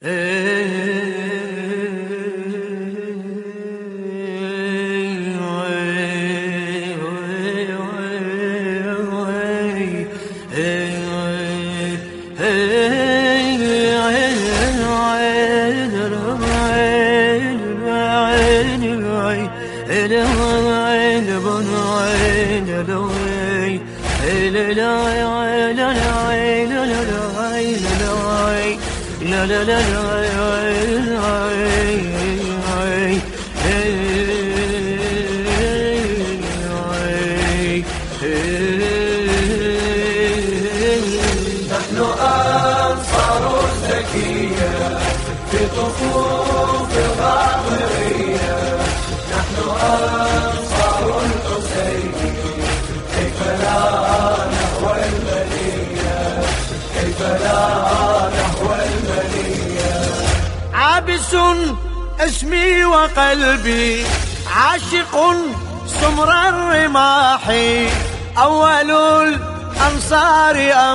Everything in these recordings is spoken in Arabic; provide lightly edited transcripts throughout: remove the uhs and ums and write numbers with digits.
نحن أنصار الزكية في صفوف الظاهرية، نحن أنصار الحسين، كيف لا نهوى المنية، كيف لا نهوى المنية. عابس اسمي وقلبي عاشق سمر الرماح، أول الأنصار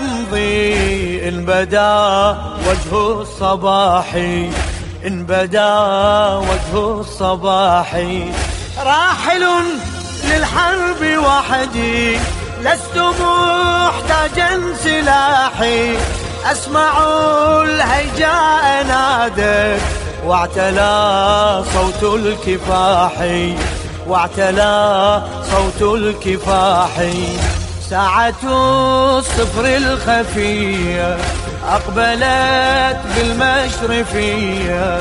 أمضي إن بدا وجه الصباح، إن بدا وجه الصباح. راحل للحرب وحدي لست محتاجا سلاحي، أسمع الهيجاء نادت واعتلى صوت الكفاح، واعتلى صوت الكفاح. ساعة الصفر الخفية أقبلت بالمشرفية،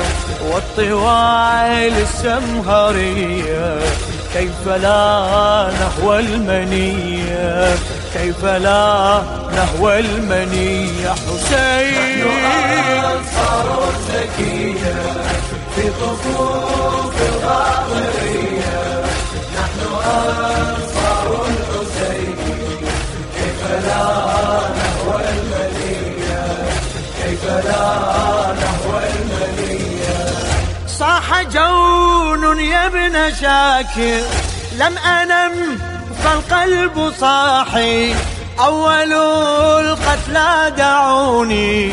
والطوال السمهرية، كيف لا نهوى المنية، كيف لا نهوى المنية. حسين نحن أنصار الزكية في صفوف الظاهرية، نحن أنصار الحسين، كيف لا نهوى المنية، كيف لا نهوى المنية. صاح جون يا ابن شاكر لم أنم فالقلب صاحي، أول القتلى دعوني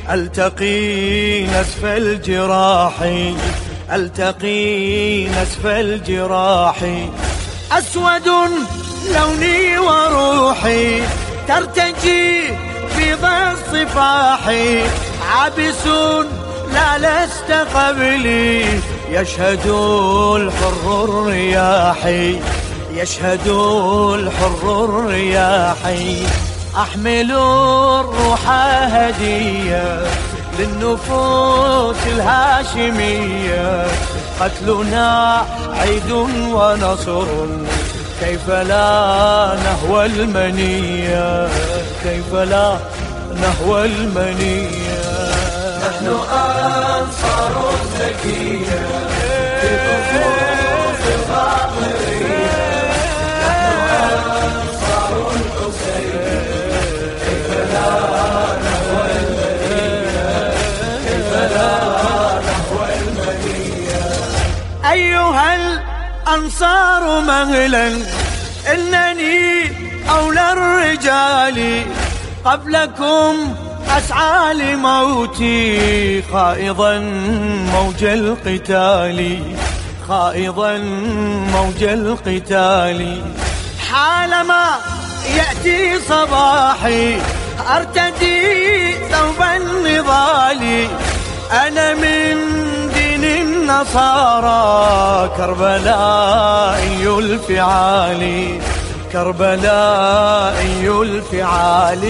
ألتقي نسف الجراح، ألتقي نسف الجراح. أسود لوني وروحي ترتجي في ضي الصفاح، عابس لا لست قبلي يشهد الحر الرياحي، يشهد الحر الرياحي. أحمل الروح هدية للنفوس الهاشمية، قتلنا عيد ونصر، كيف لا نهوى المنية، كيف لا نهوى المنية. نحن أنصار الزكية في صفوف الظاهرية، نحن أنصار الحسين، كيف لا نهوى المنية، كيف لا نهوى المنية. أيها الأنصار مهلا إنني أولى الرجال، قبلكم أسعى لموتي خائضا موج القتال، خائضا موج القتال. حالما يأتي صباحي أرتدي ثوب النضال، أنا من دين النصارى كربلائي الفعال، كربلائي الفعال،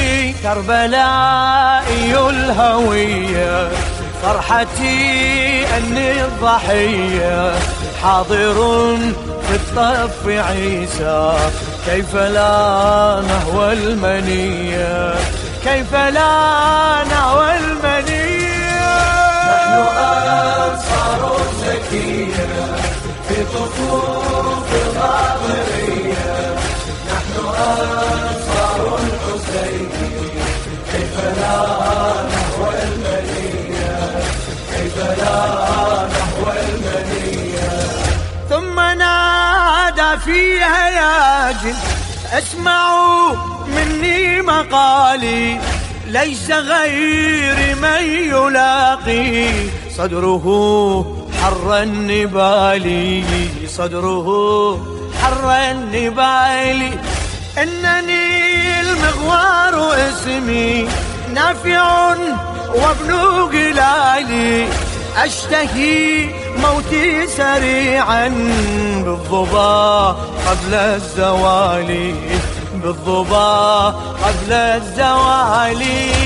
كربلائي الهوية. فرحتي أني الضحية حاضر في الطف عيسى، كيف لا نهوى المنية، كيف لا نهوى المنية. نحن أنصار الزكية في صفوف الظاهرية، نحن أنصار الحسين، كيف لا نهوى المنية، كيف لا نهوى المنية. ثم نادى في هياج اسمعوا مني مقالي، ليس غير من يلاقي صدره حر النبال، صدره حر النبال. إنني المغوار اسمي نافع وابن قلالي، أشتهي موتي سريعا بالظبا قبل الزوال، بالظبا قبل الزوال.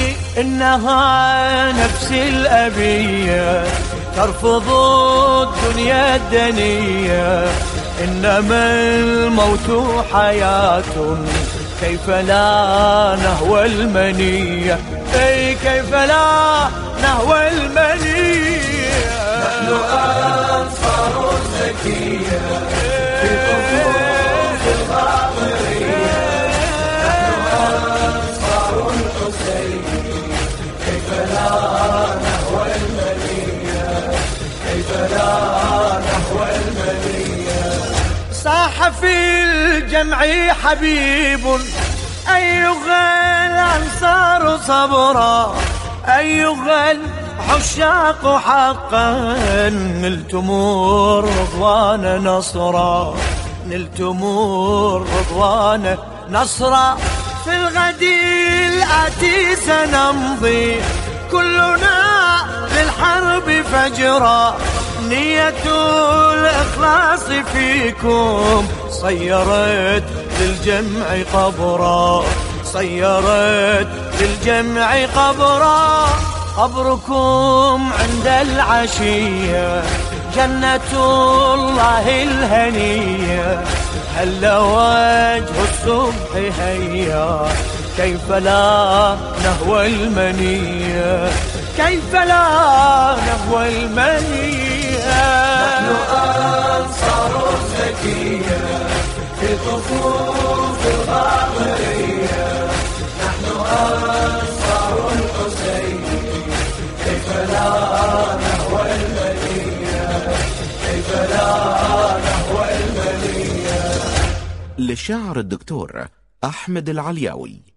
إنها نفسي الأبية ترفض الدنيا الدنية، إنما الموت حياة كيف لا نهوى المنية، أي كيف لا نهوى المنية. نحن أنصار الزكية في طفوف الغامرية، نحن أنصار الحسين كيف لا نهوى المنية، كيف لا نهوى المنية. صاح في الجمع حبيب أيها الأنصار صبرا، أيها العشاق حقا نلتم الرضوان نصرا، نلتم الرضوان نصرا. في الغد الآتي سنمضي كلنا للحرب فجرا، نية الإخلاص فيكم صيرت للجمع قبرا، صيرت للجمع قبرا. قبركم عند العشية جنة الله الهنية، هل وجه الصبح هيا كيف لا نهوى المنية، كيف لا نهوى المنية. نحن أنصار الزكية في طفوف الغامرية، نحن أنصار الحسين كيف لا نهوى المنية، كيف لا نهوى المنية. للشاعر الدكتور أحمد العلياوي.